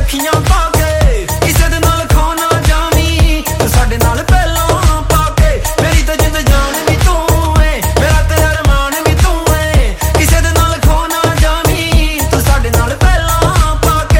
ਅੱਖੀਆਂ ਪਾ ਕੇ ਕਿਸੇ ਦੇ ਨਾਲ ਖੋ ਨਾ ਜਾਵੀਂ ਤੂੰ ਸਾਡੇ ਨਾਲ ਪਹਿਲਾਂ ਪਾ ਕੇ ਮੇਰੀ ਤਾਂ ਜਿੰਦ ਜਾਨ ਵੀ ਤੂੰ ਏ ਮੇਰਾ ਤੇ ਅਰਮਾਨ ਵੀ ਤੂੰ ਏ ਕਿਸੇ ਦੇ ਨਾਲ ਖੋ ਨਾ ਜਾਵੀਂ ਤੂੰ ਸਾਡੇ ਨਾਲ ਪਹਿਲਾਂ ਪਾ ਕੇ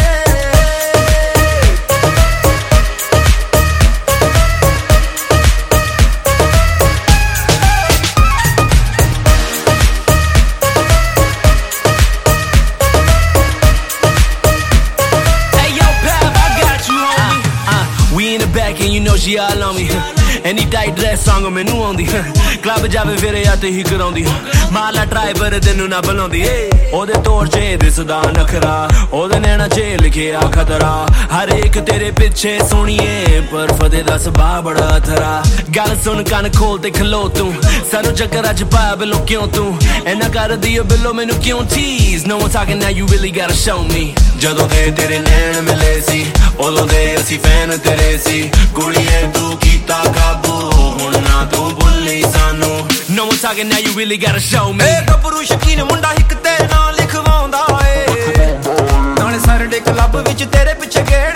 And you know she all on me Any tight dress song ਮੈਨੂੰ ਆਉਂਦੀ ਕਲੱਬ ਜਾਵੇ ਫਿਰ ਜਾਂ ਤੇ ਹੀ ਕਰਾਉਂਦੀ ਮਾਲਾ ਡਰਾਈਵਰ ਤੈਨੂੰ ਨਾ ਬੁਲਾਉਂਦੀ ਉਹਦੇ ਤੋਰ ਚ ਦਿਸਦਾ ਨਖਰਾ ਉਹਦੇ ਨੈਣਾ ਚ ਲਿਖਿਆ ਖਤਰਾ ਹਰ ਇੱਕ ਤੇਰੇ ਪਿੱਛੇ ਸੁਣੀਏ ਪਰ ਫਤਿਹ ਦਾ ਸੁਭਾਅ ਬੜਾ ਥਰਾ ਗੱਲ ਸੁਣ ਕੰਨ ਖੋਲ ਤੇ ਖਲੋ ਤੂੰ ਸਾਨੂੰ ਚੱਕਰ ਅੱਜ ਪਾਇਆ ਬਿੱਲੋ ਕਿਉਂ ਤੂੰ ਇੰਨਾ ਕਰਦੀ ਓ ਬਿੱਲੋ ਮੈਨੂੰ ਕਿਉਂ tease No one talking now you really gotta show me ਜਦੋਂ ਦੇ ਤੇਰੇ ਨੈਣ ਮਿਲੇ ਸੀ ਉਦੋਂ ਦੇ ਅਸੀਂ ਫੈਨ ਤੇਰੇ ਸੀ ਕੁੜੀਏ ਤੂੰ ਕੀਤਾ ਕਾਬੂ ਹੁਣ ਨਾ ਤੂੰ ਭੁੱਲੀ ਸਾਨੂੰ No one talking now you really gotta show me ਗੱਭਰੂ ਸ਼ਕੀਨ ਮੁੰਡਾ ਇੱਕ ਤੇਰੇ ਨਾਲ ਲਿਖਵਾਉਂਦਾ ਏ ਨਾਲੇ ਸਾਰੇ ਕਲੱਬ ਵਿੱਚ ਤੇਰੇ ਪਿੱਛੇ ਗਏ